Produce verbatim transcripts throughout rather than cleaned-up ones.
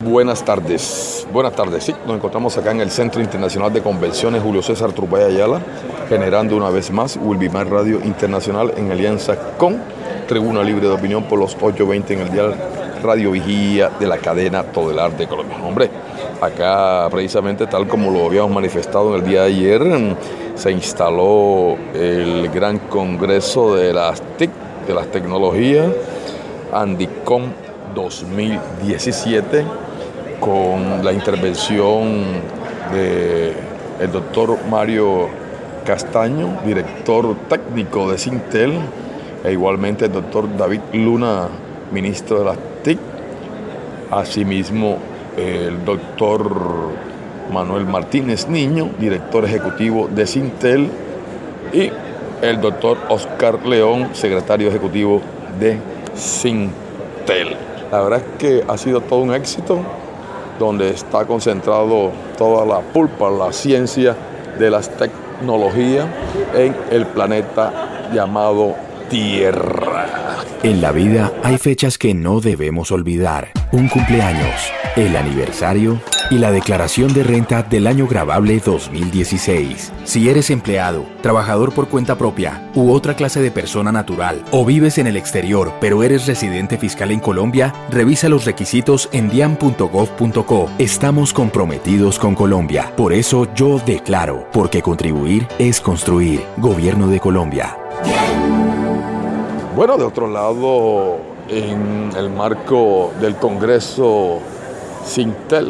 Buenas tardes, buenas tardes, sí, nos encontramos acá en el Centro Internacional de Convenciones Julio César Turbay Ayala, generando una vez más Wilbimar Radio Internacional en alianza con Tribuna Libre de Opinión por los ocho veinte en el dial Radio Vigía de la cadena Todelar de Colombia. Hombre, acá precisamente tal como lo habíamos manifestado en el día de ayer, se instaló el gran congreso de las T I C, de las tecnologías, Andicom dos mil diecisiete, con la intervención del doctor Mario Castaño, director técnico de Sintel, e igualmente el doctor David Luna, ministro de las T I C, asimismo el doctor Manuel Martínez Niño, director ejecutivo de Sintel, y el doctor Oscar León, secretario ejecutivo de Sintel. La verdad es que ha sido todo un éxito, donde está concentrado toda la pulpa, la ciencia de las tecnologías en el planeta llamado Tierra. En la vida hay fechas que no debemos olvidar. Un cumpleaños, el aniversario y la declaración de renta del año gravable dos mil dieciséis. Si eres empleado, trabajador por cuenta propia u otra clase de persona natural o vives en el exterior pero eres residente fiscal en Colombia, revisa los requisitos en dian punto gov punto co. Estamos comprometidos con Colombia. Por eso yo declaro, porque contribuir es construir. Gobierno de Colombia. Bueno, de otro lado, en el marco del Congreso Sintel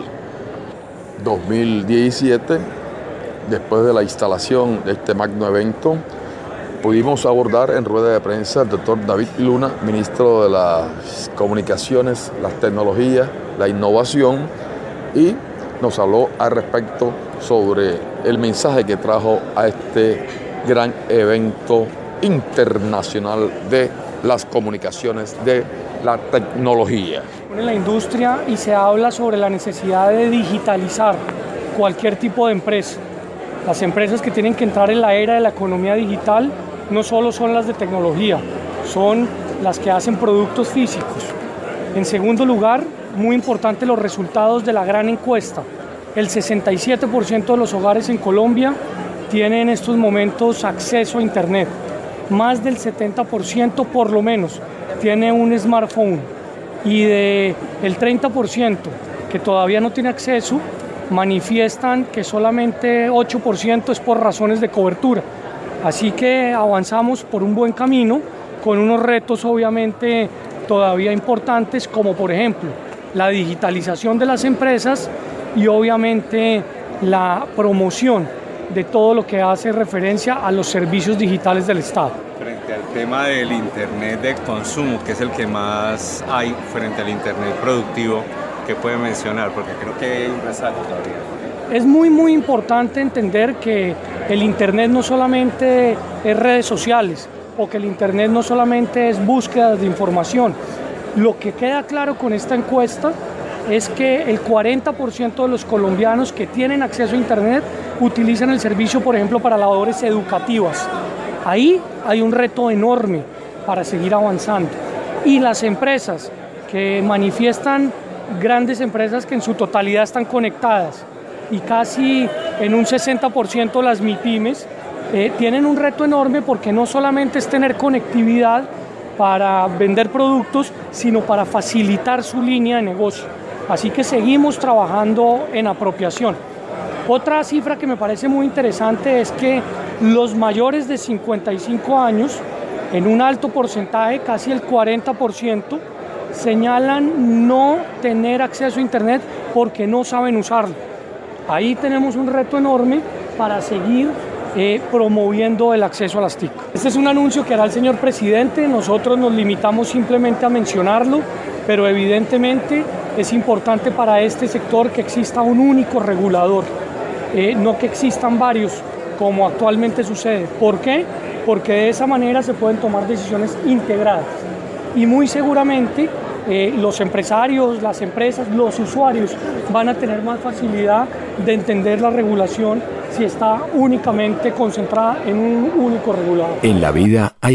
dos mil diecisiete, después de la instalación de este magno evento, pudimos abordar en rueda de prensa al doctor David Luna, ministro de las Comunicaciones, las Tecnologías, la Innovación, y nos habló al respecto sobre el mensaje que trajo a este gran evento internacional de las comunicaciones, de la tecnología. En la industria, y se habla sobre la necesidad de digitalizar cualquier tipo de empresa. Las empresas que tienen que entrar en la era de la economía digital no solo son las de tecnología, son las que hacen productos físicos. En segundo lugar, muy importante los resultados de la gran encuesta. El sesenta y siete por ciento de los hogares en Colombia tienen en estos momentos acceso a Internet. Más del setenta por ciento por lo menos tiene un smartphone, y de el treinta por ciento que todavía no tiene acceso, manifiestan que solamente ocho por ciento es por razones de cobertura. Así que avanzamos por un buen camino, con unos retos obviamente todavía importantes, como por ejemplo la digitalización de las empresas y obviamente la promoción de todo lo que hace referencia a los servicios digitales del Estado. Frente al tema del Internet de consumo, que es el que más hay frente al Internet productivo, ¿qué puede mencionar? Porque creo que hay un resalto todavía. Es muy, muy importante entender que el Internet no solamente es redes sociales, o que el Internet no solamente es búsqueda de información. Lo que queda claro con esta encuesta es que el cuarenta por ciento de los colombianos que tienen acceso a Internet utilizan el servicio, por ejemplo, para labores educativas. Ahí hay un reto enorme para seguir avanzando. Y las empresas que manifiestan, grandes empresas que en su totalidad están conectadas, y casi en un sesenta por ciento las MIPYMES, eh, tienen un reto enorme, porque no solamente es tener conectividad para vender productos, sino para facilitar su línea de negocio. Así que seguimos trabajando en apropiación. Otra cifra que me parece muy interesante es que los mayores de cincuenta y cinco años, en un alto porcentaje, casi el cuarenta por ciento, señalan no tener acceso a Internet porque no saben usarlo. Ahí tenemos un reto enorme para seguir eh, promoviendo el acceso a las T I C. Este es un anuncio que hará el señor presidente, nosotros nos limitamos simplemente a mencionarlo, pero evidentemente es importante para este sector que exista un único regulador, eh, no que existan varios, como actualmente sucede. ¿Por qué? Porque de esa manera se pueden tomar decisiones integradas, y muy seguramente eh, los empresarios, las empresas, los usuarios van a tener más facilidad de entender la regulación si está únicamente concentrada en un único regulador. En la vida hay